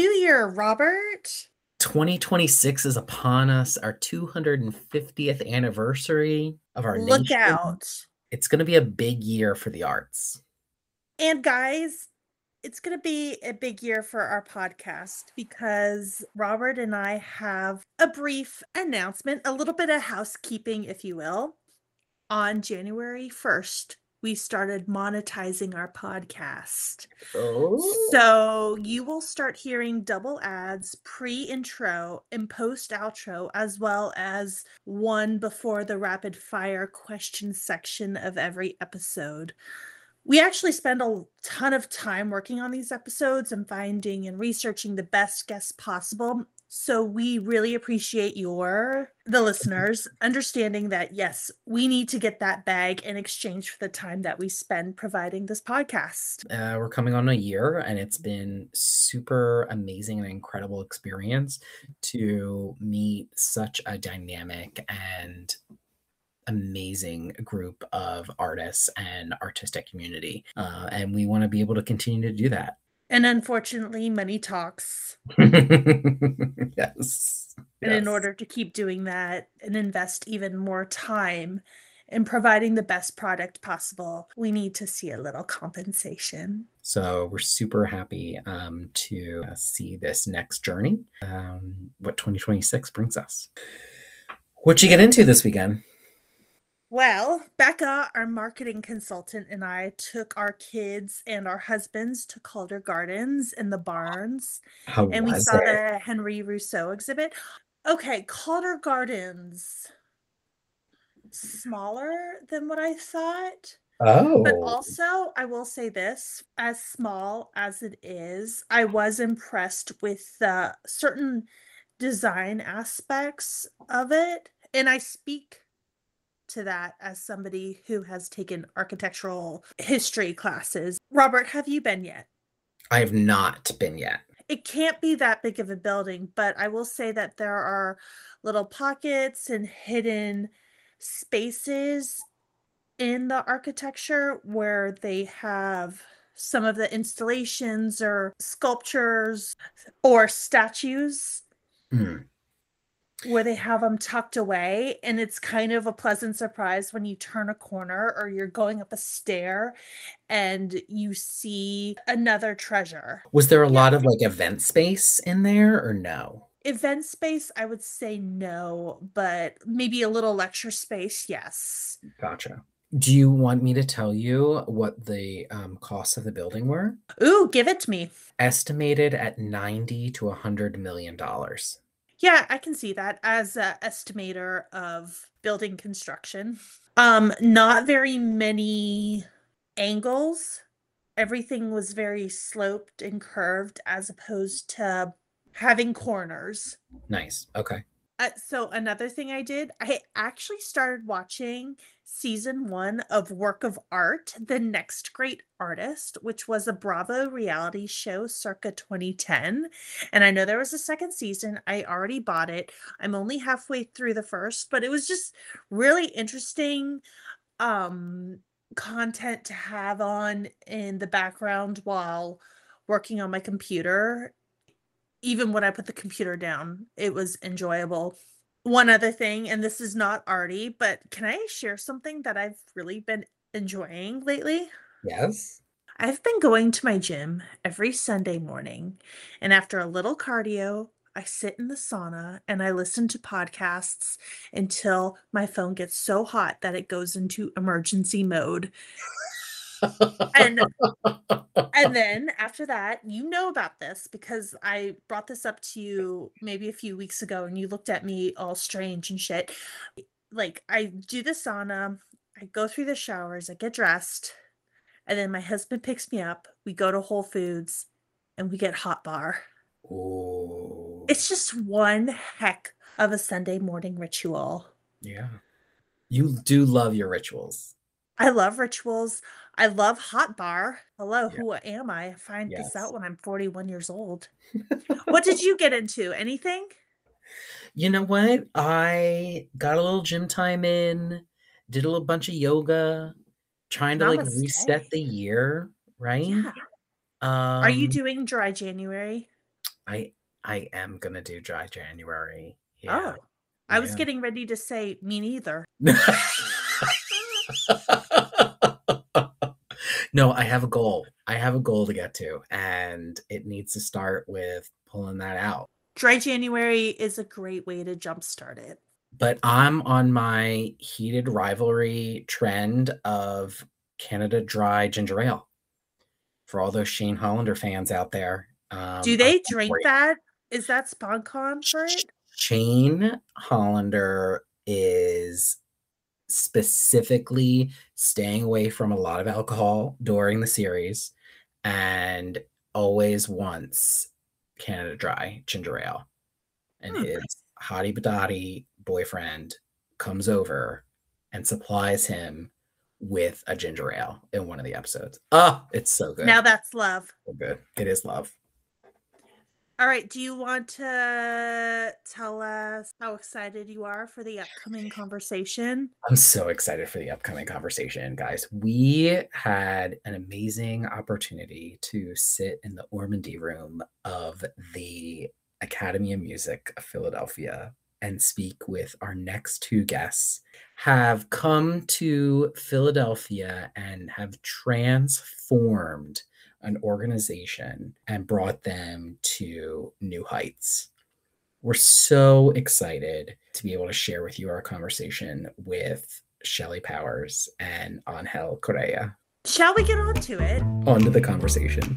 New Year, Robert. 2026 is upon us, our 250th anniversary of our Look nation. out. It's going to be a big year for the arts. And guys, it's going to be a big year for our podcast because Robert and I have a brief announcement, a little bit of housekeeping, if you will. On January 1st, we started monetizing our podcast. Oh, So you will start hearing double ads, pre-intro and post-outro, as well as one before the rapid fire question section of every episode. We actually spend a ton of time working on these episodes and finding and researching the best guests possible. So we really appreciate the listeners, understanding that, yes, we need to get that bag in exchange for the time that we spend providing this podcast. we're coming on a year, and it's been super amazing and incredible experience to meet such a dynamic and amazing group of artists and artistic community. And we want to be able to continue to do that. And unfortunately, money talks. Yes. And in order to keep doing that and invest even more time in providing the best product possible, we need to see a little compensation. So we're super happy to see this next journey, what 2026 brings us. What'd you get into this weekend? Well, Becca, our marketing consultant, and I took our kids and our husbands to Calder Gardens in the Barns, How and we was saw it? the Henry Rousseau exhibit. Okay, Calder Gardens, smaller than what I thought. But Oh, also, I will say this, as small as it is, I was impressed with the certain design aspects of it. And I speak to that as somebody who has taken architectural history classes. Robert, have you been yet? I have not been yet. It can't be that big of a building, but I will say that there are little pockets and hidden spaces in the architecture where they have some of the installations or sculptures or statues where they have them tucked away, and it's kind of a pleasant surprise when you turn a corner or you're going up a stair and you see another treasure. Was there a lot of like event space in there or no? Event space, I would say no, but maybe a little lecture space, yes. Gotcha. Do you want me to tell you what the costs of the building were? Ooh, give it to me. Estimated at 90 to $100 million. Yeah, I can see that as an estimator of building construction. Not very many angles. Everything was very sloped and curved as opposed to having corners. Nice. Okay. So another thing I did, I actually started watching season 1 of Work of Art, The Next Great Artist, which was a Bravo reality show circa 2010. And I know there was a second season. I already bought it. I'm only halfway through the first, but it was just really interesting content to have on in the background while working on my computer. Even when I put the computer down, it was enjoyable. One other thing, and this is not arty, but can I share something that I've really been enjoying lately? Yes. I've been going to my gym every Sunday morning, and after a little cardio, I sit in the sauna and I listen to podcasts until my phone gets so hot that it goes into emergency mode. And and then after that, you know about this because I brought this up to you maybe a few weeks ago and you looked at me all strange and shit. Like, I do the sauna, I go through the showers, I get dressed, and then my husband picks me up. We go to Whole Foods and we get hot bar. Oh, It's just one heck of a Sunday morning ritual. yeah. You do love your rituals. I love rituals. I love hot bar. Hello, Yeah. who am I? Find this Yes. out when I'm 41 years old. What did you get into? Anything? You know what? I got a little gym time in, did a little bunch of yoga, trying to like Namaste. reset the year, right? Yeah. Are you Um, doing dry January? I I am gonna do dry January. Yeah. Oh, I was Yeah. getting ready to say me neither. No, I have a goal. I have a goal to get to, and it needs to start with pulling that out. Dry January is a great way to jumpstart it. But I'm on my heated rivalry trend of Canada Dry ginger ale. For all those Shane Hollander fans out there, Do I'm they for drink you. that? Is that SponsCon for it? Shane Hollander is specifically staying away from a lot of alcohol during the series and always wants Canada Dry ginger ale. And Hmm. his hottie badottie boyfriend comes over and supplies him with a ginger ale in one of the episodes. Oh, it's so good. Now that's love. So good. It is love. All right. Do you want to tell us how excited you are for the upcoming conversation? I'm so excited for the upcoming conversation, guys. We had an amazing opportunity to sit in the Ormandy room of the Academy of Music of Philadelphia and speak with our next two guests, have come to Philadelphia and have transformed an organization and brought them to new heights. We're so excited to be able to share with you our conversation with Shelley Powers and Angel Correa. Shall we get on to it? On to the conversation.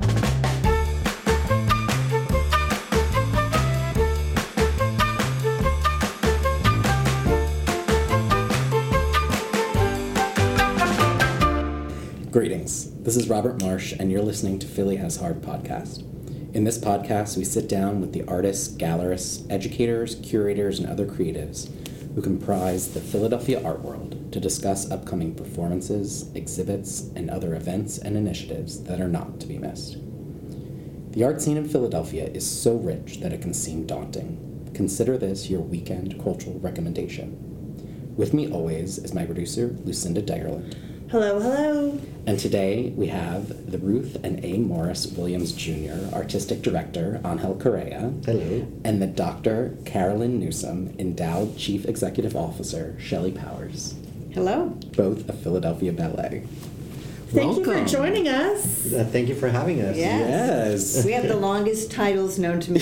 Greetings. This is Robert Marsh, and you're listening to Philly Has Hard podcast. In this podcast, we sit down with the artists, gallerists, educators, curators, and other creatives who comprise the Philadelphia art world to discuss upcoming performances, exhibits, and other events and initiatives that are not to be missed. The art scene in Philadelphia is so rich that it can seem daunting. Consider this your weekend cultural recommendation. With me always is my producer, Lucinda Dyerland. Hello, hello. And today we have the Ruth and A. Morris Williams Jr. Artistic Director, Angel Correa. Hello. And the Dr. Carolyn Newsom, Endowed Chief Executive Officer, Shelley Powers. Hello. Both of Philadelphia Ballet. Thank you Welcome. for joining us. Thank you for having us. Yes. We have the longest titles known to man.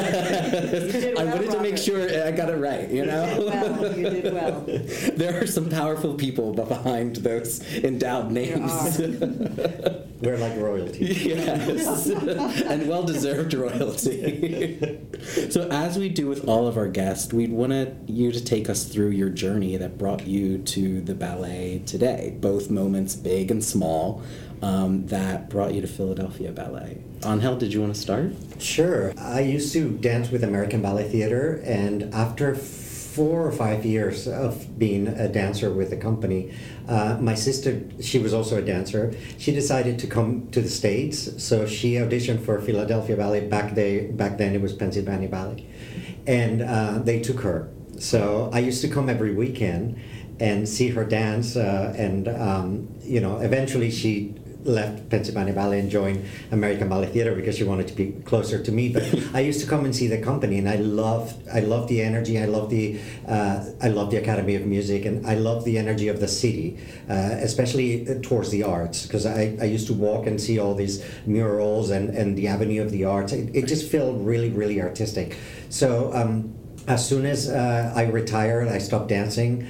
I wanted to make sure I got it right, you know? You did well. There are some powerful people behind those endowed names. We're like royalty. Yes, and well-deserved royalty. So as we do with all of our guests, we'd want you to take us through your journey that brought you to the ballet today, both moments big and small, that brought you to Philadelphia Ballet. Angel, did you want to start? Sure. I used to dance with American Ballet Theater, and after 4 or 5 years of being a dancer with the company, my sister, she was also a dancer, she decided to come to the States, so she auditioned for Philadelphia Ballet. Back then it was Pennsylvania Ballet, and they took her. So I used to come every weekend and see her dance, and eventually she left Pennsylvania Ballet and joined American Ballet Theater because she wanted to be closer to me. But I used to come and see the company, and I love the energy. I love the Academy of Music, and I love the energy of the city, especially towards the arts, because I used to walk and see all these murals and the Avenue of the Arts. It just felt really, really artistic. So as soon as I retired, I stopped dancing.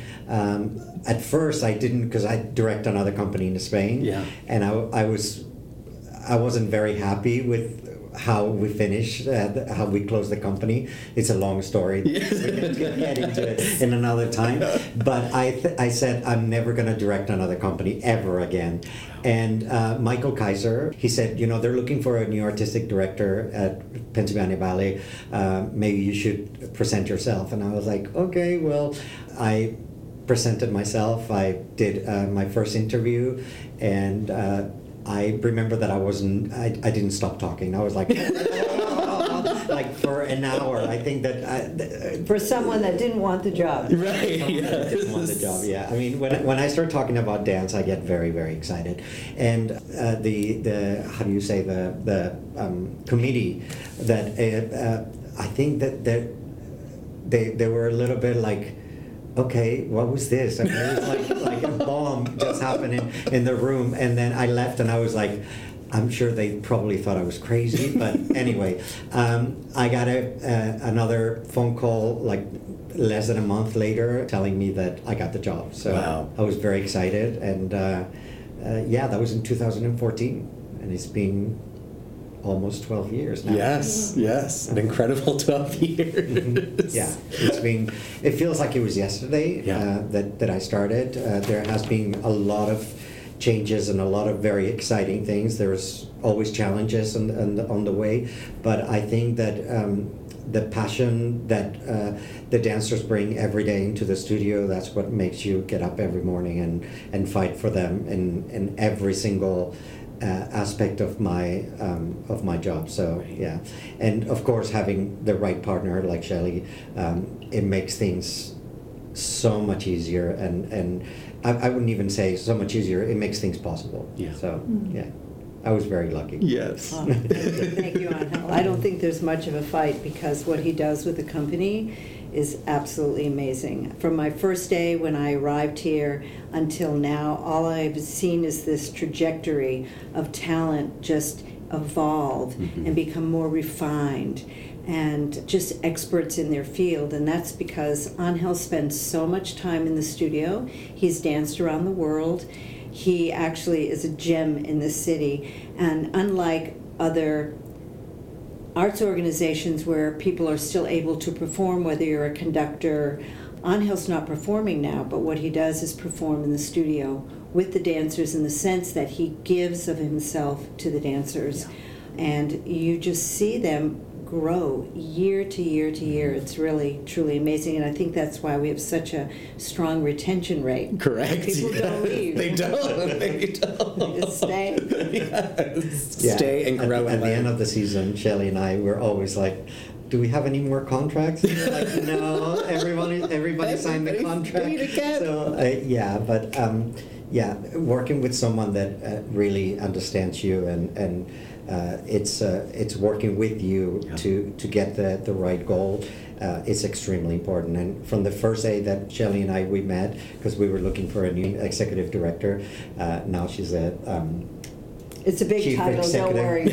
At first, I didn't, because I direct another company in Spain, and I wasn't very happy with how we finished, how we closed the company. It's a long story. We can get into it in another time. But I said I'm never going to direct another company ever again. And Michael Kaiser, he said, they're looking for a new artistic director at Pennsylvania Ballet. Maybe you should present yourself. And I was like, okay, well, I presented myself. I did my first interview, and I remember that I didn't stop talking. I was like, like for an hour. I think that For someone that didn't want the job. Right. I didn't want the job. Yeah, I mean, when I start talking about dance, I get very, very excited. And the how do you say the committee that I think that they were a little bit like, okay, what was this? I mean, it was like a bomb just happened in the room, and then I left, and I was like, I'm sure they probably thought I was crazy, but anyway, I got another phone call like less than a month later telling me that I got the job. So Wow. I was very excited, and yeah, that was in 2014, and it's been almost 12 years now. Yes, an incredible 12 years. Yeah, it feels like it was yesterday that I started. There has been a lot of changes and a lot of very exciting things. There's always challenges on the way, but I think that the passion that the dancers bring every day into the studio, that's what makes you get up every morning and fight for them in every single aspect of my job. So yeah, and of course having the right partner like Shelley, it makes things so much easier, and I wouldn't even say so much easier, it makes things possible. Yeah. So yeah, I was very lucky. Yes. Oh, thank you, Angel. I don't think there's much of a fight because what he does with the company is absolutely amazing. From my first day when I arrived here until now, all I've seen is this trajectory of talent just evolve and become more refined and just experts in their field. And that's because Angel spends so much time in the studio. He's danced around the world. He actually is a gem in the city. And unlike other arts organizations where people are still able to perform, whether you're a conductor, Angel's not performing now, but what he does is perform in the studio with the dancers in the sense that he gives of himself to the dancers. And you just see them grow year to year to year. It's really, truly amazing. And I think that's why we have such a strong retention rate. Correct. People don't leave. They don't. They don't. They just stay. Yes. Yeah. Stay and grow. At the end of the season, Shelley and I were always like, do we have any more contracts? And we're like, no, everybody signed the contract. Everybody agreed again. So yeah, but yeah, working with someone that really understands you and it's working with you to get the right goal. It's extremely important. And from the first day that Shelley and I we met, because we were looking for a new executive director, now she's a It's a big chief title, don't worry.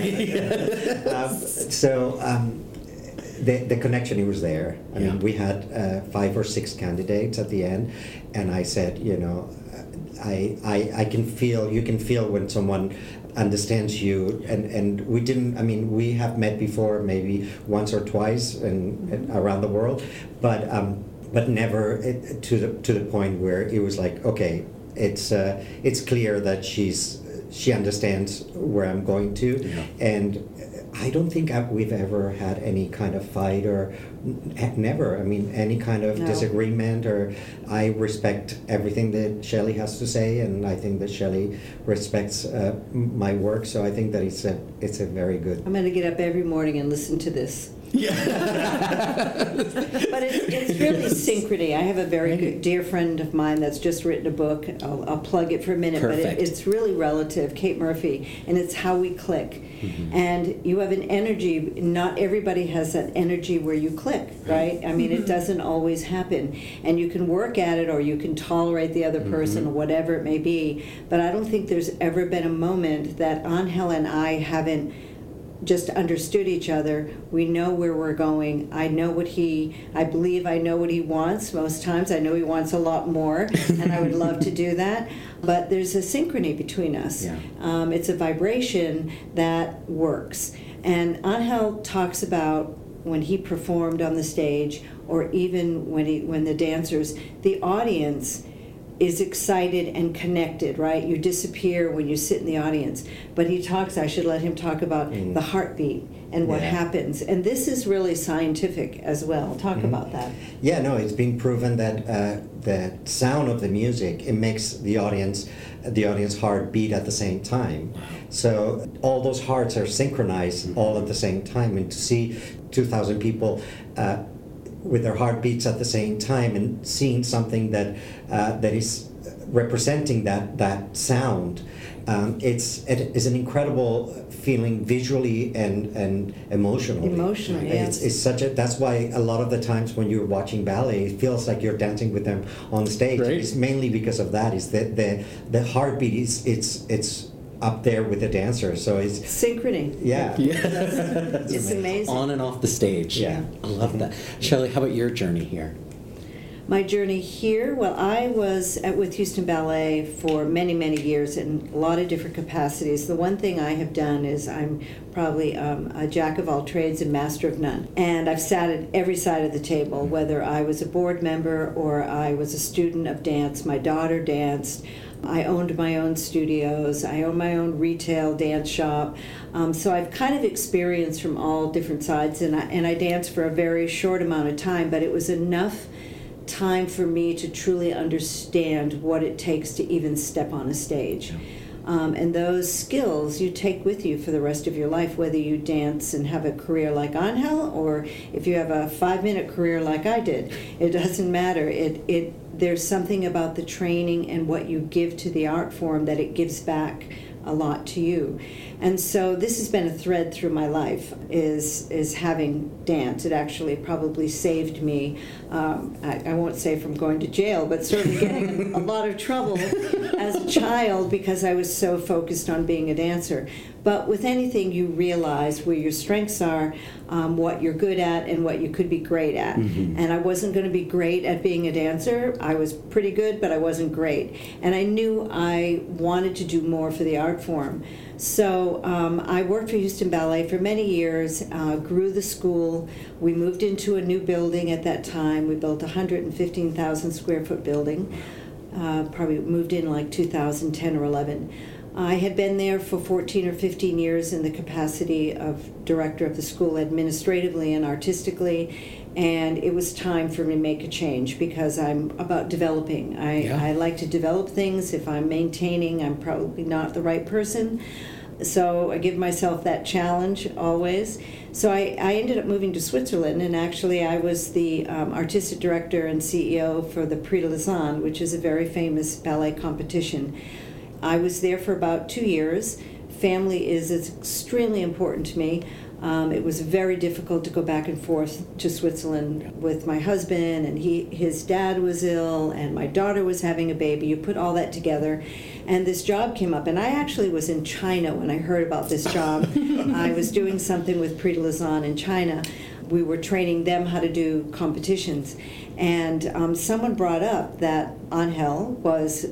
The connection was there. I Yeah. mean, we had 5 or 6 candidates at the end, and I said, you know, I can feel, you can feel when someone understands you, and we didn't, I mean, we have met before maybe once or twice and around the world, but never to the point where it was like, okay, it's clear that she understands where I'm going to, and I don't think we've ever had any kind of fight or never. I mean, any kind of disagreement, or I respect everything that Shelley has to say, and I think that Shelley respects my work. So I think that it's a very good. I'm going to get up every morning and listen to this. But it's really synchrony. I have a very good dear friend of mine that's just written a book. I'll plug it for a minute, Perfect. but it's really relative, Kate Murphy, and it's how we click. And you have an energy, not everybody has that energy where you click, right? I mean, it doesn't always happen. And you can work at it, or you can tolerate the other person, or whatever it may be. But I don't think there's ever been a moment that Angel and I haven't just understood each other. We know where we're going. I believe I know what he wants. Most times I know he wants a lot more, and I would love to do that. But there's a synchrony between us. It's a vibration that works. And Angel talks about when he performed on the stage, or even when the dancers, the audience is excited and connected, right? You disappear when you sit in the audience. But he talks, I should let him talk about the heartbeat and what happens. And this is really scientific as well. Talk about that. Yeah, no, it's been proven that the sound of the music, it makes the audience heart beat at the same time. So all those hearts are synchronized all at the same time, and to see 2,000 people with their heartbeats at the same time and seeing something that is representing that sound, it is an incredible feeling visually and emotionally. Emotionally, yes. It's such a. That's why a lot of the times when you're watching ballet, it feels like you're dancing with them on stage. Right. It's mainly because of that. Is that the heartbeat is it's up there with the dancer. So it's Synchrony. yeah. It's amazing. On and off the stage. Yeah. I love that. Shelley, how about your journey here? My journey here, well, I was with Houston Ballet for many, many years in a lot of different capacities. The one thing I have done is I'm probably a jack of all trades and master of none. And I've sat at every side of the table, whether I was a board member or I was a student of dance. My daughter danced. I owned my own studios. I own my own retail dance shop. So I've kind of experienced from all different sides, and I danced for a very short amount of time, but it was enough time for me to truly understand what it takes to even step on a stage. And those skills you take with you for the rest of your life, whether you dance and have a career like Angel, or if you have a 5-minute career like I did. It doesn't matter. There's something about the training and what you give to the art form that it gives back a lot to you. And so this has been a thread through my life, is having dance. It actually probably saved me, I won't say from going to jail, but certainly getting in a lot of trouble as a child because I was so focused on being a dancer. But with anything, you realize where your strengths are, what you're good at, and what you could be great at. And I wasn't going to be great at being a dancer. I was pretty good, but I wasn't great. And I knew I wanted to do more for the art form. So I worked for Houston Ballet for many years, grew the school. We moved into a new building at that time. We built a 115,000 square foot building. Probably moved in like 2010 or 11. I had been there for 14 or 15 years in the capacity of director of the school administratively and artistically, and it was time for me to make a change because I'm about developing. I like to develop things. If I'm maintaining, I'm probably not the right person. So I give myself that challenge always. So I ended up moving to Switzerland, and actually I was the artistic director and CEO for the Prix de Lausanne, which is a very famous ballet competition. I was there for about 2 years. Family is extremely important to me. It was very difficult to go back and forth to Switzerland with my husband, and his dad was ill, and my daughter was having a baby. You put all that together, and this job came up. And I actually was in China when I heard about this job. I was doing something with Prix de Lausanne in China. We were training them how to do competitions. And someone brought up that Angel was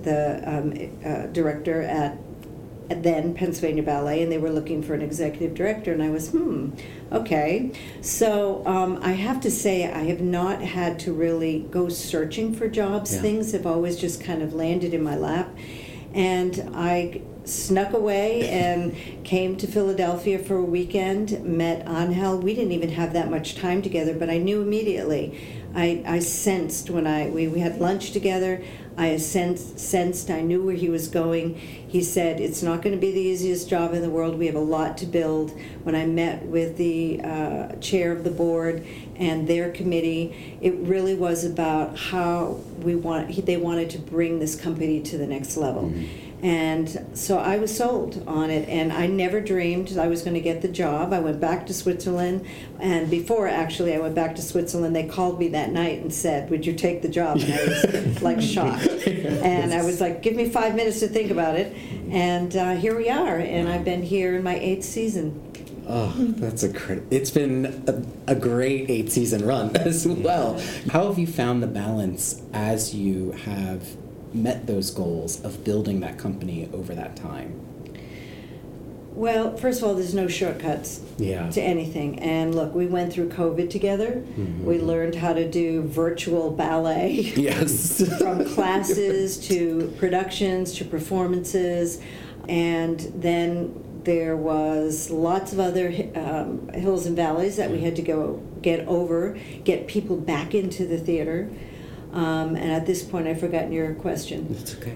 the director at then Pennsylvania Ballet, and they were looking for an executive director, and I was, okay. So I have to say I have not had to really go searching for jobs. Yeah. Things have always just kind of landed in my lap. And I snuck away and came to Philadelphia for a weekend, met Angel. We didn't even have that much time together, but I knew immediately. I sensed when we had lunch together, I sensed, I knew where he was going. He said, it's not going to be the easiest job in the world. We have a lot to build. When I met with the chair of the board and their committee, it really was about how they wanted to bring this company to the next level. And so I was sold on it, and I never dreamed I was going to get the job. I went back to Switzerland, and before actually I went back to Switzerland, they called me that night and said, would you take the job? And I was like shocked. And I was like, give me 5 minutes to think about it. And here we are, and I've been here in my 8th season. Oh, that's it's been a great 8-season run as well. How have you found the balance as you have met those goals of building that company over that time? Well, first of all, there's no shortcuts Yeah. to anything. And look, we went through COVID together. We learned how to do virtual ballet. Yes. From classes to productions to performances. And then there was lots of other hills and valleys that we had to go get people back into the theater. And at this point, I've forgotten your question. It's okay.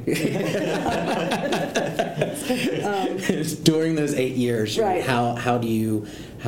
During those 8 years, Right. how do you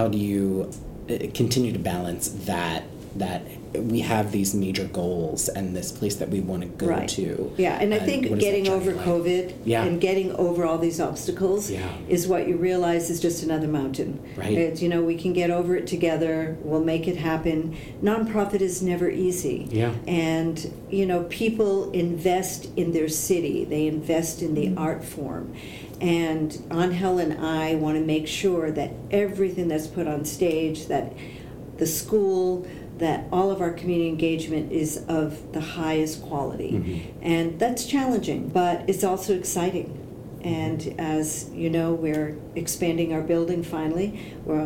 continue to balance that we have these major goals and this place that we want to go Right. to? Yeah, and I what think is that getting journey over like? COVID Yeah. and getting over all these obstacles Yeah. is what you realize is just another mountain. Right. It's, we can get over it together. We'll make it happen. Nonprofit is never easy. Yeah. And, people invest in their city. They invest in the art form. And Angel and I want to make sure that everything that's put on stage, that the school, that all of our community engagement is of the highest quality. And that's challenging, but it's also exciting. And as you know, we're expanding our building finally.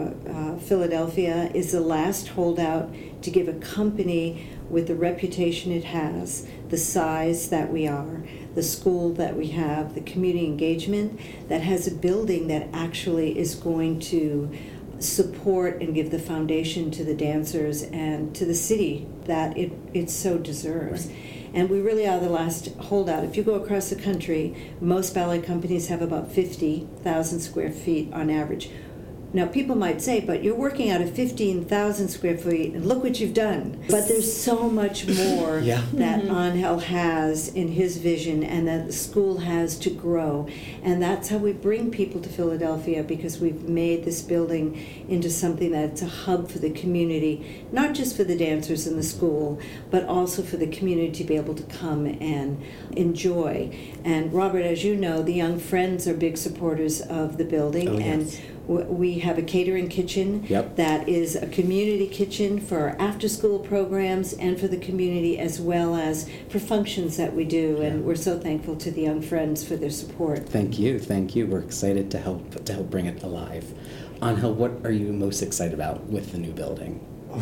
Philadelphia is the last holdout to give a company with the reputation it has, the size that we are, the school that we have, the community engagement, that has a building that actually is going to support and give the foundation to the dancers and to the city that it so deserves. Right. And we really are the last holdout. If you go across the country, most ballet companies have about 50,000 square feet on average. Now, people might say, but you're working out of 15,000 square feet, and look what you've done. But there's so much more Yeah. that Angel has in his vision and that the school has to grow. And that's how we bring people to Philadelphia, because we've made this building into something that's a hub for the community, not just for the dancers in the school, but also for the community to be able to come and enjoy. And Robert, as you know, the Young Friends are big supporters of the building. Oh, yes. And we have a catering kitchen Yep. that is a community kitchen for our after-school programs and for the community, as well as for functions that we do. And we're so thankful to the Young Friends for their support. Thank you. We're excited to help bring it alive. Angel, what are you most excited about with the new building?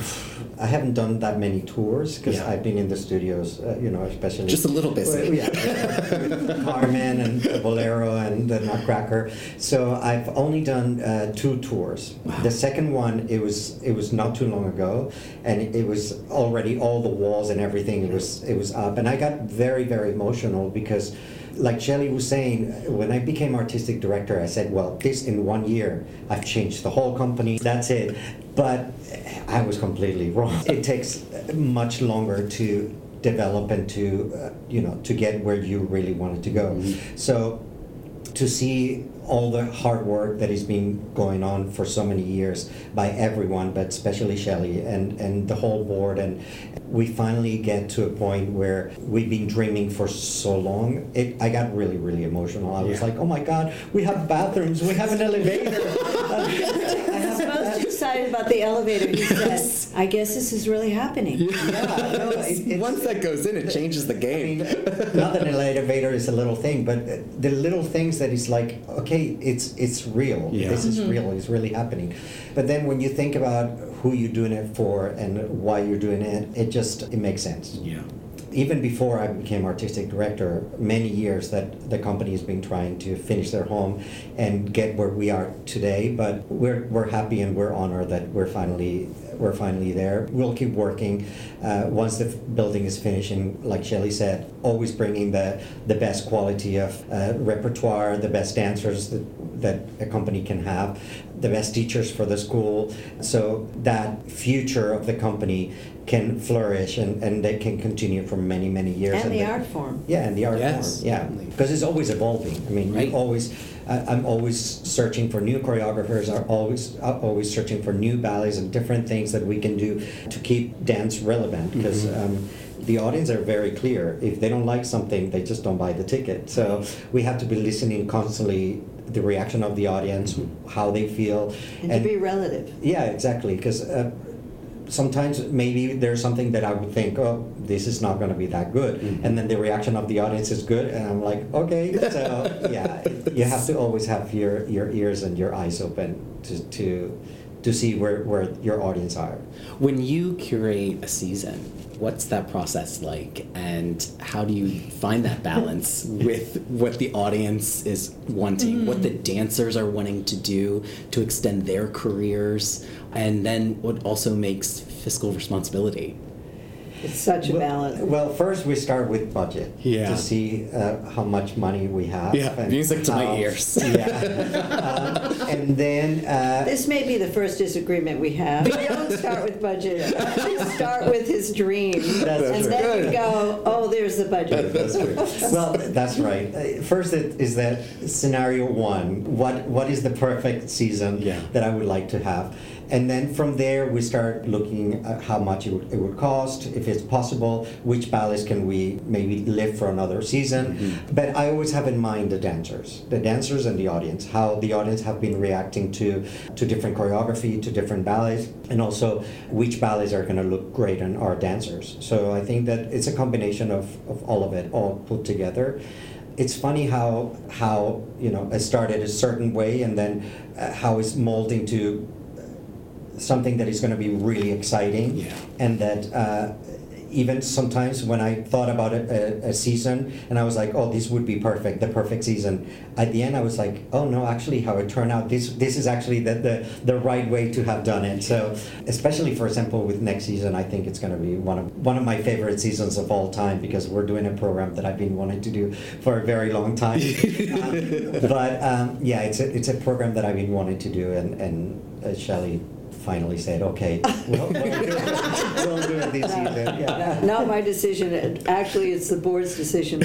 I haven't done that many tours because Yeah. I've been in the studios, especially Just a little busy. Well, with Carmen and Bolero and the Nutcracker. So I've only done 2 tours. Wow. The second one, it was not too long ago, and it was already all the walls and everything. It was up, and I got very, very emotional because, like Shelley was saying, when I became artistic director, I said, well, this in 1 year, I've changed the whole company. That's it. But I was completely wrong. It takes much longer to develop and to get where you really wanted to go. So to see all the hard work that has been going on for so many years by everyone, but especially Shelley and the whole board, and we finally get to a point where we've been dreaming for so long. I got really, really emotional. I was like, oh my God, we have bathrooms, we have an elevator. I was most excited about the elevator. He said, I guess this is really happening. Once that goes in, it changes the game. Not that an elevator is a little thing, but the little things that is like, okay, it's real. Yeah. This is real. It's really happening. But then when you think about who you're doing it for and why you're doing it, it makes sense. Yeah. Even before I became artistic director, many years that the company has been trying to finish their home and get where we are today. But we're happy and we're honored that we're finally there. We'll keep working once the building is finished, and like Shelley said, always bringing the best quality of repertoire, the best dancers that a company can have, the best teachers for the school, so that future of the company can flourish and they can continue for many, many years. And the art form. Yeah, and the art Yes, form. Yeah, definitely. because it's always evolving. I mean, Right. I'm always searching for new choreographers. Are always searching for new ballets and different things that we can do to keep dance relevant. Because the audience are very clear. If they don't like something, they just don't buy the ticket. So we have to be listening constantly. The reaction of the audience, how they feel, And to be relative. yeah, exactly. Because sometimes maybe there's something that I would think, oh, this is not going to be that good, and then the reaction of the audience is good, and I'm like, okay. So yeah, you have to always have your ears and your eyes open to see where your audience are. When you curate a season, what's that process like, and how do you find that balance with what the audience is wanting, what the dancers are wanting to do to extend their careers, and then what also makes fiscal responsibility? It's such a balance. Well, first we start with budget to see how much money we have. Yeah, and music to my ears. And then This may be the first disagreement we have. We don't start with budget. We start with his dream. And then you go, oh, there's the budget. That's true. Well, that's right. First is that scenario one. What is the perfect season that I would like to have? And then from there, we start looking at how much it would cost, if it's possible, which ballets can we maybe live for another season. But I always have in mind the dancers and the audience, how the audience have been reacting to different choreography, to different ballets, and also which ballets are going to look great on our dancers. So I think that it's a combination of all of it, all put together. It's funny how it started a certain way, and then how it's molding to something that is going to be really exciting, and that even sometimes when I thought about a season and I was like, oh, this would be perfect, the perfect season, at the end I was like, oh no, actually how it turned out, this is actually the right way to have done it. So especially, for example, with next season, I think it's going to be one of my favorite seasons of all time, because we're doing a program that I've been wanting to do for a very long time. Yeah, it's a program that I've been wanting to do, and Shelley finally said, okay, we'll do it this season. Yeah. Not my decision. Actually, it's the board's decision,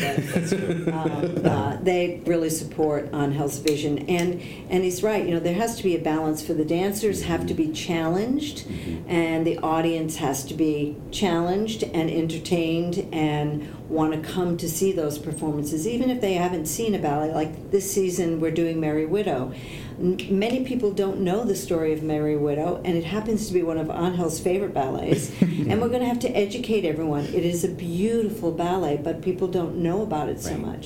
but they really support Angel's vision. And he's right. There has to be a balance. For the dancers have to be challenged, and the audience has to be challenged and entertained and want to come to see those performances, even if they haven't seen a ballet. Like this season, we're doing Merry Widow. Many people don't know the story of Merry Widow, and it happens to be one of Angel's favorite ballets. And we're going to have to educate everyone. It is a beautiful ballet, but people don't know about it so much.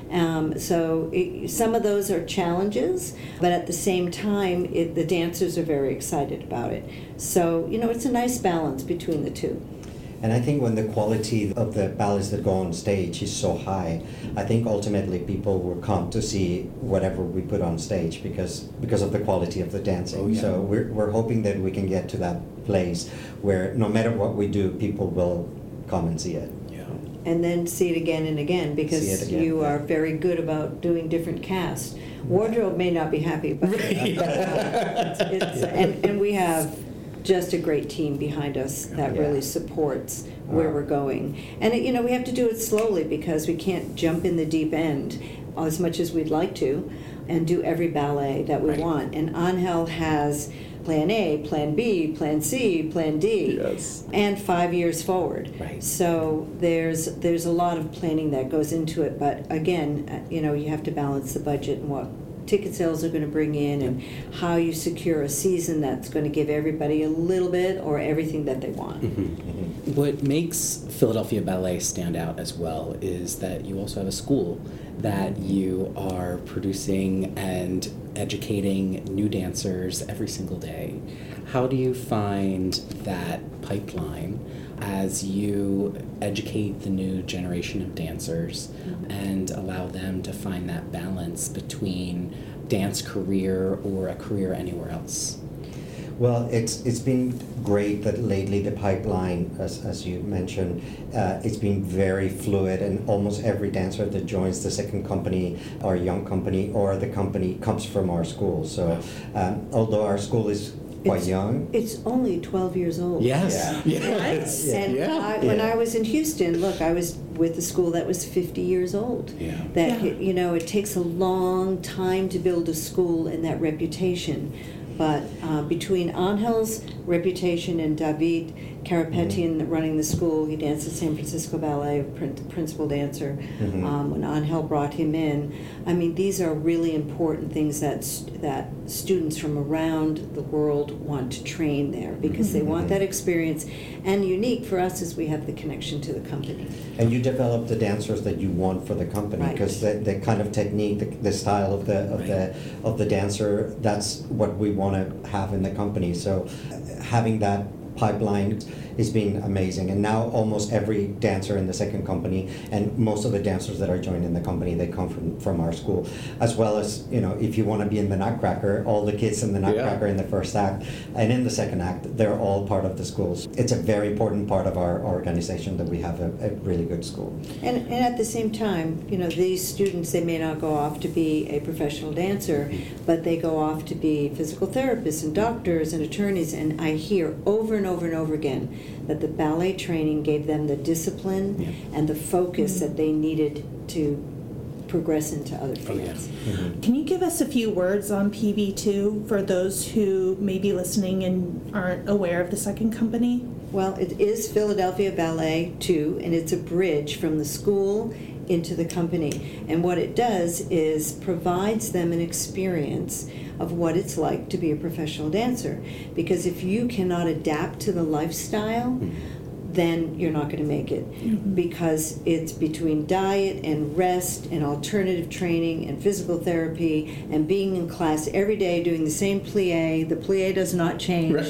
Some of those are challenges, but at the same time, the dancers are very excited about it. So, it's a nice balance between the two. And I think when the quality of the ballets that go on stage is so high, I think ultimately people will come to see whatever we put on stage because of the quality of the dancing. Oh, yeah. So we're hoping that we can get to that place where no matter what we do, people will come and see it. Yeah. And then see it again and again, because you are very good about doing different casts. Wardrobe may not be happy, but and we have just a great team behind us that really supports where we're going. And we have to do it slowly, because we can't jump in the deep end as much as we'd like to and do every ballet that we want. And Angel has plan A, plan B, plan C, plan D, and 5 years forward. Right. So there's a lot of planning that goes into it, but again, you have to balance the budget and what ticket sales are going to bring in, and how you secure a season that's going to give everybody a little bit or everything that they want. What makes Philadelphia Ballet stand out as well is that you also have a school that you are producing and educating new dancers every single day. How do you find that pipeline as you educate the new generation of dancers and allow them to find that balance between dance career or a career anywhere else? Well, it's been great that lately the pipeline, as you mentioned, it's been very fluid, and almost every dancer that joins the second company or young company or the company comes from our school. So although our school is quite young. It's only 12 years old. Yes. Yes. And when I was in Houston, look, I was with a school that was 50 years old. Yeah. It takes a long time to build a school and that reputation. But between Angel's reputation and David, Karapetian running the school. He danced at San Francisco Ballet, principal dancer. When Angel brought him in, I mean, these are really important things that students from around the world want to train there because they want that experience. And unique for us is we have the connection to the company. And you develop the dancers that you want for the company because the kind of technique, the style of the dancer, that's what we want to have in the company. So having that pipeline has been amazing. And now almost every dancer in the second company and most of the dancers that are joining the company, they come from our school. As well as, you know, if you want to be in the Nutcracker, all the kids in the Nutcracker in the first act and in the second act, they're all part of the schools. It's a very important part of our organization that we have a really good school. And at the same time, you know, these students, they may not go off to be a professional dancer, but they go off to be physical therapists and doctors and attorneys. And I hear over and over and over again that the ballet training gave them the discipline and the focus that they needed to progress into other fields. Can you give us a few words on PB2 for those who may be listening and aren't aware of the second company? Well, it is Philadelphia Ballet 2, and it's a bridge from the school into the company. And what it does is provides them an experience of what it's like to be a professional dancer. Because if you cannot adapt to the lifestyle, then you're not going to make it. Because it's between diet and rest and alternative training and physical therapy and being in class every day doing the same plie. The plie does not change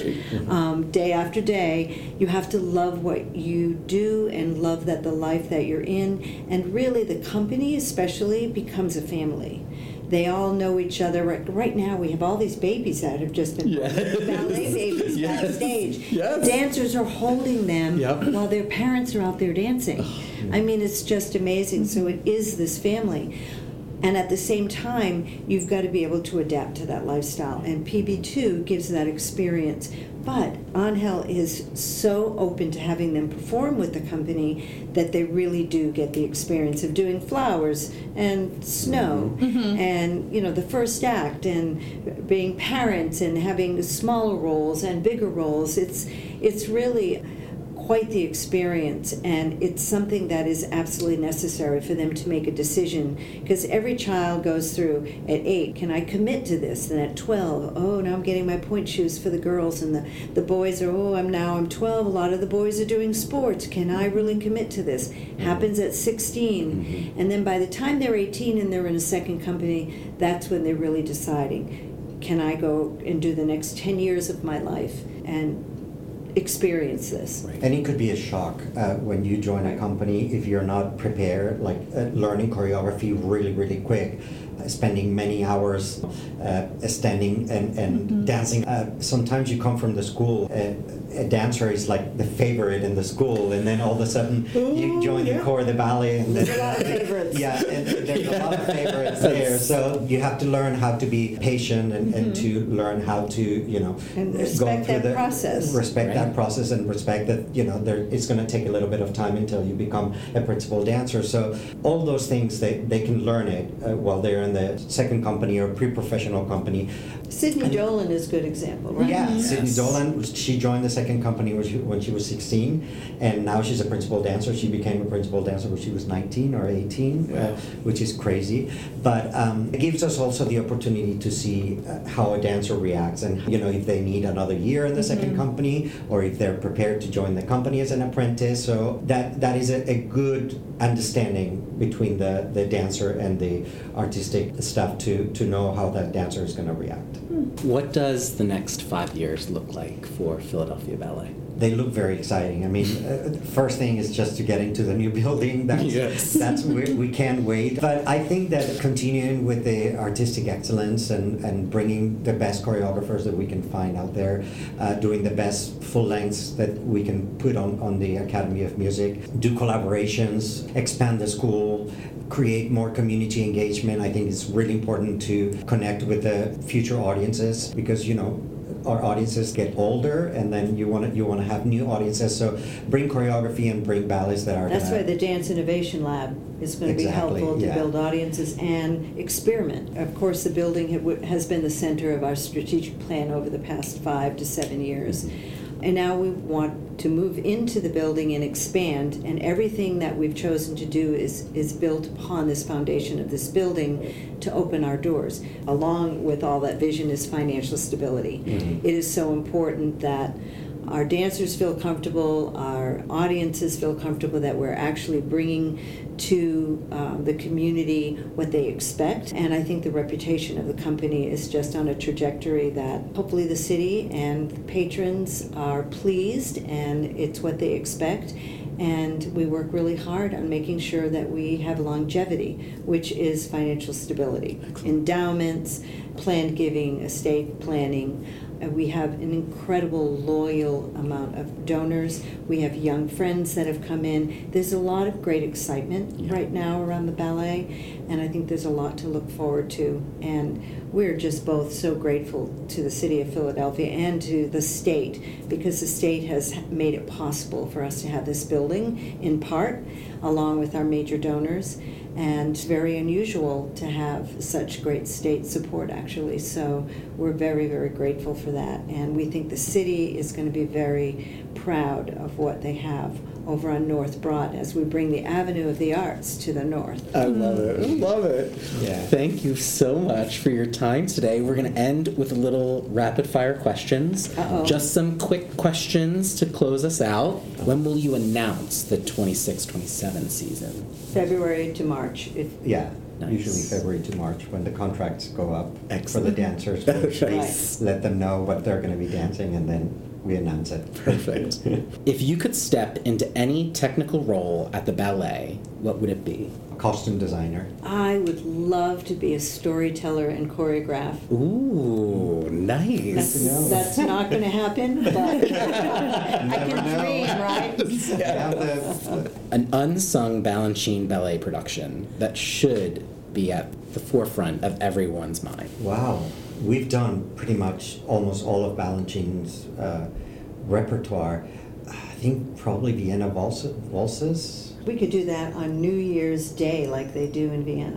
day after day. You have to love what you do and love that the life that you're in. And really the company especially becomes a family. They all know each other. Right now, we have all these babies that have just been ballet babies backstage. Dancers are holding them while their parents are out there dancing. I mean, it's just amazing. So it is this family. And at the same time, you've got to be able to adapt to that lifestyle. And PB2 gives that experience. But Angel is so open to having them perform with the company that they really do get the experience of doing flowers and snow and, you know, the first act and being parents and having smaller roles and bigger roles. It's really quite the experience, and it's something that is absolutely necessary for them to make a decision, because every child goes through at 8, can I commit to this? And at 12, oh, now I'm getting my point shoes for the girls, and the boys are, oh, I'm 12, a lot of the boys are doing sports, can I really commit to this? Happens at 16, and then by the time they're 18 and they're in a second company, that's when they're really deciding, can I go and do the next 10 years of my life and experience this. And it could be a shock when you join a company if you're not prepared, like learning choreography really, really quick, spending many hours standing and dancing. Sometimes you come from the school, a dancer is like the favorite in the school, and then all of a sudden you join the corps de ballet. And there's a lot of favorites. And there's a lot of favorites there. So you have to learn how to be patient and to learn how to, you know, and respect that process. Respect that process and respect that, you know, it's going to take a little bit of time until you become a principal dancer. So all those things, they can learn it while they're in the second company or pre-professional company. Sydney Dolan is a good example, right? Yeah, Sydney Dolan, she joined the second company when she was 16, and now she's a principal dancer. She became a principal dancer when she was 19 or 18, which is crazy. But it gives us also the opportunity to see how a dancer reacts, and, you know, if they need another year in the second company, or if they're prepared to join the company as an apprentice. So that is a good understanding between the dancer and the artistic staff to know how that dancer is going to react. What does the next 5 years look like for Philadelphia Ballet? They look very exciting. I mean, first thing is just to get into the new building. That's we can't wait. But I think that continuing with the artistic excellence and bringing the best choreographers that we can find out there, doing the best full lengths that we can put on the Academy of Music, do collaborations, expand the school, create more community engagement. I think it's really important to connect with the future audiences, because, you know, our audiences get older, and then you want to have new audiences. So bring choreography and bring ballets that are. That's why the Dance Innovation Lab is going to be helpful to build audiences and experiment. Of course, the building has been the center of our strategic plan over the past 5 to 7 years. And now we want to move into the building and expand, and everything that we've chosen to do is built upon this foundation of this building to open our doors. Along with all that vision is financial stability. Mm-hmm. It is so important that our dancers feel comfortable, our audiences feel comfortable, that we're actually bringing to the community what they expect. And I think the reputation of the company is just on a trajectory that hopefully the city and the patrons are pleased, and it's what they expect. And we work really hard on making sure that we have longevity, which is financial stability. Endowments, planned giving, estate planning. We have an incredible loyal amount of donors. We have young friends that have come in. There's a lot of great excitement right now around the ballet, and I think there's a lot to look forward to. And we're just both so grateful to the city of Philadelphia and to the state, because the state has made it possible for us to have this building in part, along with our major donors. And it's very unusual to have such great state support, actually. So we're very, very grateful for that. And we think the city is going to be very proud of what they have over on North Broad as we bring the Avenue of the Arts to the north. I love it. I love it. Yeah. Thank you so much for your time today. We're going to end with a little rapid fire questions. Uh-oh. Just some quick questions to close us out. When will you announce the 26-27 season? February to March. Yeah, Nice. usually February to March when the contracts go up for the Excellent. dancers. Nice. We let them know what they're going to be dancing, and then we announce it. Perfect. If you could step into any technical role at the ballet, what would it be? Costume designer. I would love to be a storyteller and choreograph. Ooh, nice. That's not going to happen, but I Never can know. dream, right? Yeah, An unsung Balanchine ballet production that should be at the forefront of everyone's mind. wow. We've done pretty much almost all of Balanchine's repertoire. I think probably Vienna waltzes. We could do that on New Year's Day like they do in Vienna.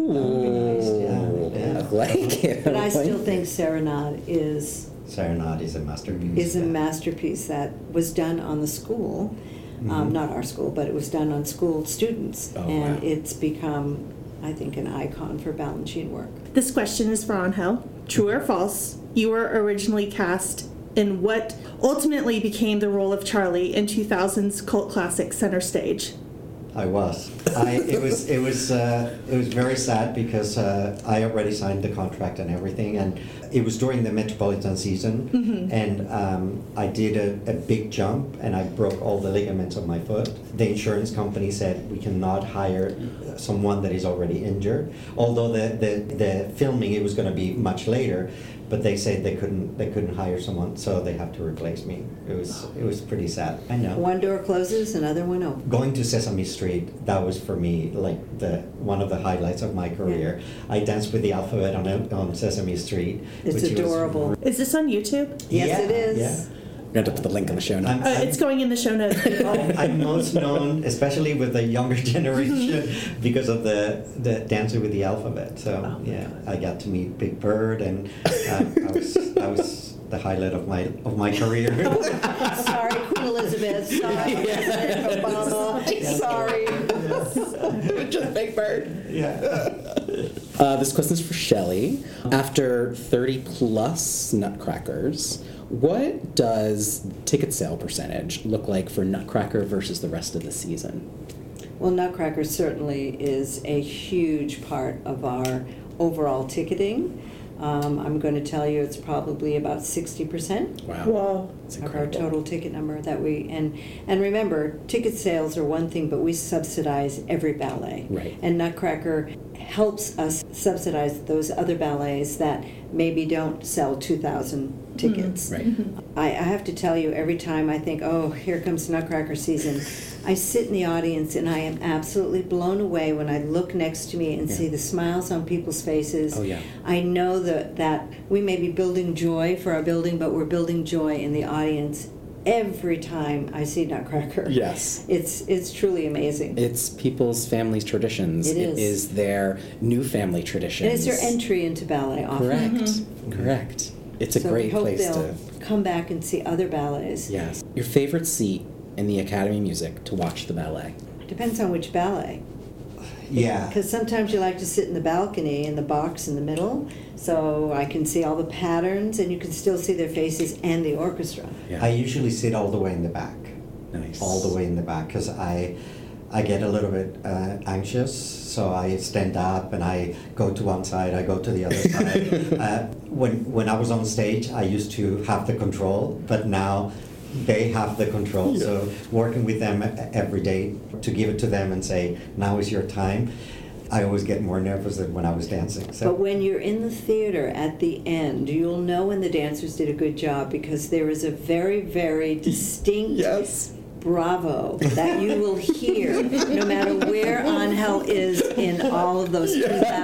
Ooh, Yeah. I like it. But I like still it. think Serenade is Serenade is a masterpiece. a masterpiece that was done on the school, not our school, but it was done on school students. Oh, and wow. it's become, I think, an icon for Balanchine work. This question is for Angel. True or false? You were originally cast in what ultimately became the role of Charlie in 2000's cult classic Center Stage. I was. It was very sad because I already signed the contract and everything, and it was during the Metropolitan season, and I did a big jump and I broke all the ligaments of my foot. The insurance company said we cannot hire someone that is already injured. Although the filming, it was going to be much later, but they said they couldn't hire someone, so they have to replace me. It was pretty sad. I know. One door closes, another one opens. Going to Sesame Street, that was for me like one of the highlights of my career. I danced with the alphabet on Sesame Street. It's which was- adorable. Is this on YouTube? Yes, it is. Yeah. We're going to put the link in the show notes. It's going in the show notes. I'm most known, especially with the younger generation, because of the Dancing with the Alphabet. So yeah, I got to meet Big Bird, and I was the highlight of my career. Sorry, Queen Elizabeth. Sorry, President Obama. Sorry. Just Big Bird. Yeah. This question is for Shelley. After 30 plus Nutcrackers, what does ticket sale percentage look like for Nutcracker versus the rest of the season? Well, Nutcracker certainly is a huge part of our overall ticketing. I'm going to tell you it's probably about 60%. Wow. Whoa. That's Of our incredible. total ticket number that we and remember, ticket sales are one thing, but we subsidize every ballet. Right. And Nutcracker helps us subsidize those other ballets that maybe don't sell 2,000 tickets. Right. I have to tell you, every time I think, oh, here comes Nutcracker season, I sit in the audience and I am absolutely blown away when I look next to me and Yeah. see the smiles on people's faces. Oh, yeah. I know that we may be building joy for our building, but we're building joy in the audience every time I see Nutcracker. Yes. It's truly amazing. It's people's families' traditions. It is. It is their new family traditions. And it's their entry into ballet often. Correct. Correct. It's a So we great hope place to they'll come back and see other ballets. Yes. Your favorite seat in the Academy of Music to watch the ballet? Depends on which ballet. Yeah. Because sometimes you like to sit in the balcony in the box in the middle, so I can see all the patterns and you can still see their faces and the orchestra. Yeah. I usually sit all the way in the back. Nice. All the way in the back, because I get a little bit anxious, so I stand up and I go to one side, I go to the other side. When I was on stage, I used to have the control, but now they have the control. Yeah. So working with them every day to give it to them and say, now is your time, I always get more nervous than when I was dancing. So. But when you're in the theater at the end, you'll know when the dancers did a good job because there is a very, very distinct Yes. bravo that you will hear no matter where Angel is in all of those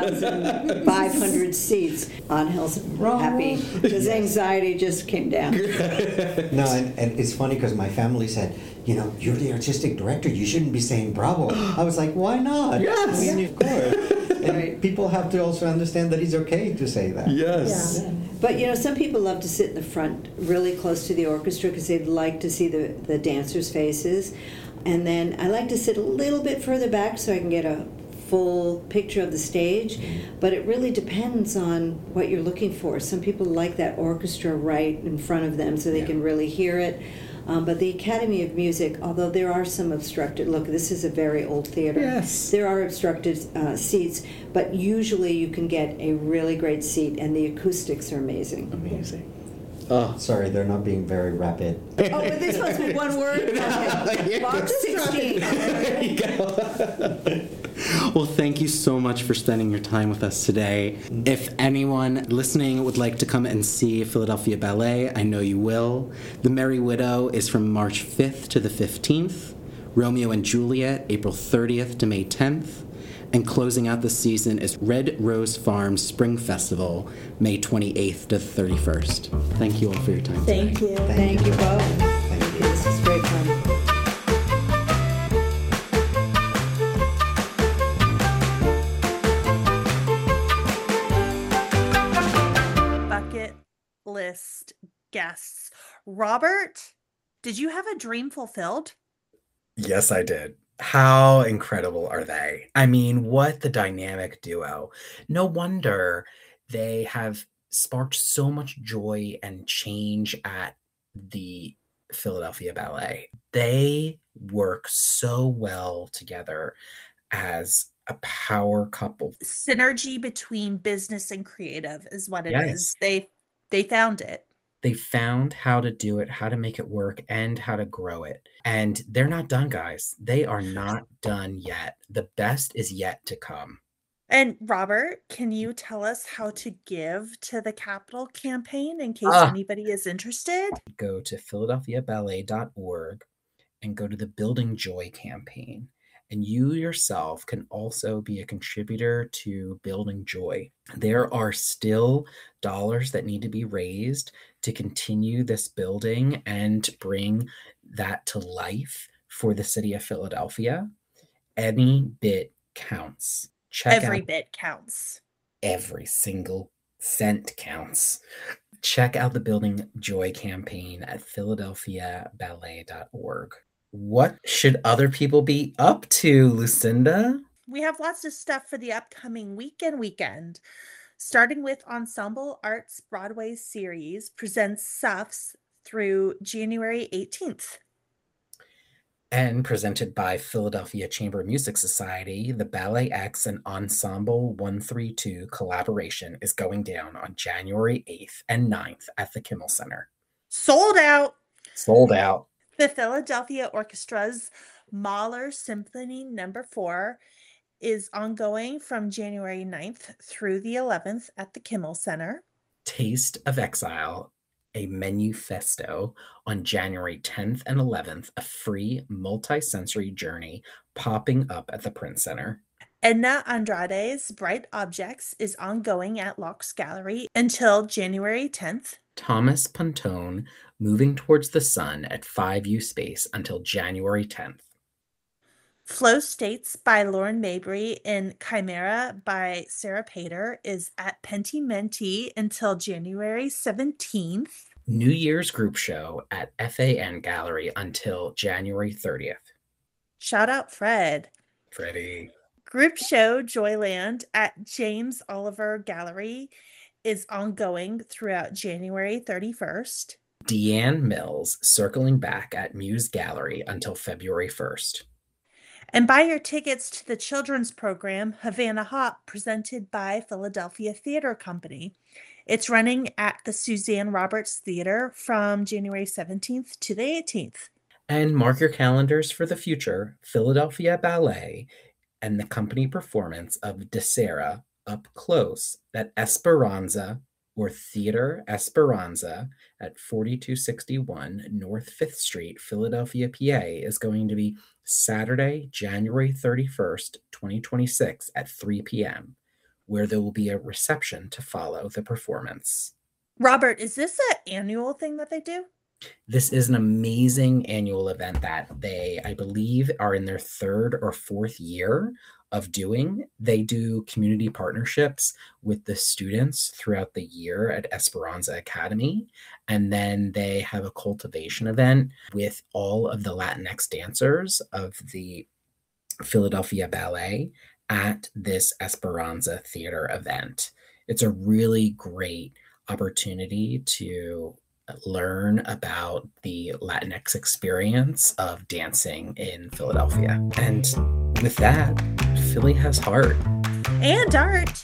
2,500 seats. Angel's happy. His anxiety just came down. No, and it's funny because my family said, you're the artistic director, you shouldn't be saying bravo. I was like, why not? Yes. I mean, of course. And Right. people have to also understand that it's okay to say that. Yes. Yeah. But some people love to sit in the front really close to the orchestra because they'd like to see the dancers' faces. And then I like to sit a little bit further back so I can get a full picture of the stage. But it really depends on what you're looking for. Some people like that orchestra right in front of them so they can really hear it. But the Academy of Music, although there are some obstructed, look, this is a very old theater. Yes. There are obstructed seats, but usually you can get a really great seat, and the acoustics are amazing. Amazing. Oh. Sorry, they're not being very rapid. Oh, but this was with one word? Okay. Box 16. There you go. Well, thank you so much for spending your time with us today. If anyone listening would like to come and see Philadelphia Ballet, I know you will. The Merry Widow is from March 5th to the 15th. Romeo and Juliet, April 30th to May 10th. And closing out the season is Red Rose Farm Spring Festival, May 28th to 31st. Thank you all for your time today. Thank you. Thank you both. Thank you. This is great fun. Bucket list guests. Robert, did you have a dream fulfilled? Yes, I did. How incredible are they? I mean, what the dynamic duo. No wonder they have sparked so much joy and change at the Philadelphia Ballet. They work so well together as a power couple. Synergy between business and creative is what it Yes. is. They found it. They found how to do it, how to make it work, and how to grow it. And they're not done, guys. They are not done yet. The best is yet to come. And Robert, can you tell us how to give to the Capital campaign in case Ah. anybody is interested? Go to philadelphiaballet.org and go to the Building Joy campaign. And you yourself can also be a contributor to Building Joy. There are still dollars that need to be raised to continue this building and bring that to life for the city of Philadelphia. Any bit counts. Check Every out bit counts. every single cent counts. Check out the Building Joy campaign at philadelphiaballet.org. What should other people be up to, Lucinda? We have lots of stuff for the upcoming weekend. Starting with Ensemble Arts Broadway series presents SUFs through January 18th. And presented by Philadelphia Chamber Music Society, the Ballet X and Ensemble 132 collaboration is going down on January 8th and 9th at the Kimmel Center. Sold out. Sold out. The Philadelphia Orchestra's Mahler Symphony No. 4 is ongoing from January 9th through the 11th at the Kimmel Center. Taste of Exile, a manifesto on January 10th and 11th, a free multi-sensory journey popping up at the Prince Center. Edna Andrade's Bright Objects is ongoing at Locke's Gallery until January 10th. Thomas Pontone, Moving Towards the Sun at 5U Space until January 10th. Flow States by Lauren Mabry and Chimera by Sarah Pater is at Pentimenti until January 17th. New Year's group show at FAN Gallery until January 30th. Shout out Fred. Freddie. Group show Joyland at James Oliver Gallery is ongoing throughout January 31st. Deanne Mills circling back at Muse Gallery until February 1st. And buy your tickets to the children's program, Havana Hop, presented by Philadelphia Theater Company. It's running at the Suzanne Roberts Theater from January 17th to the 18th. And mark your calendars for the future. Philadelphia Ballet and the company performance of Desera Up Close at Esperanza or Theater Esperanza at 4261 North 5th Street, Philadelphia, PA is going to be Saturday, January 31st, 2026 at 3 p.m., where there will be a reception to follow the performance. Robert, is this an annual thing that they do? This is an amazing annual event that they, I believe, are in their 3rd or 4th year of doing. They do community partnerships with the students throughout the year at Esperanza Academy. And then they have a cultivation event with all of the Latinx dancers of the Philadelphia Ballet at this Esperanza Theater event. It's a really great opportunity to learn about the Latinx experience of dancing in Philadelphia. And with that, Philly has heart. And art.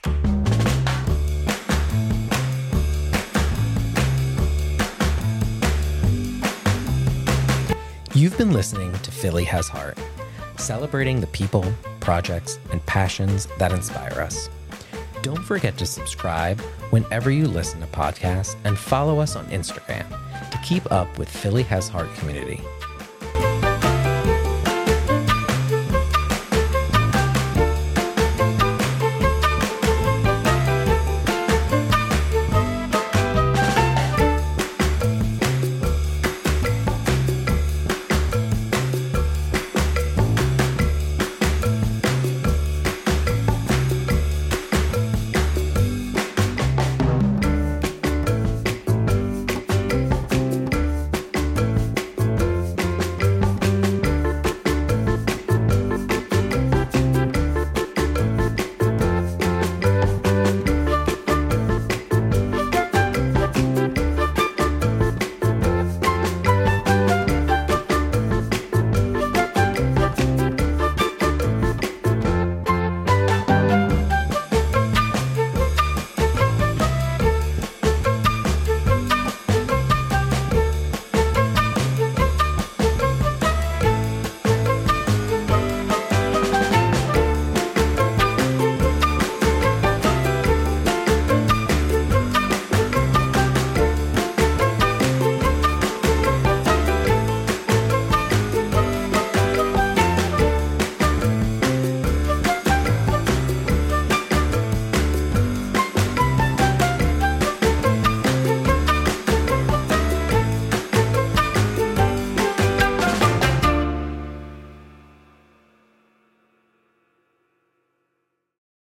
You've been listening to Philly Has Heart, celebrating the people, projects, and passions that inspire us. Don't forget to subscribe whenever you listen to podcasts and follow us on Instagram to keep up with Philly Has Heart community.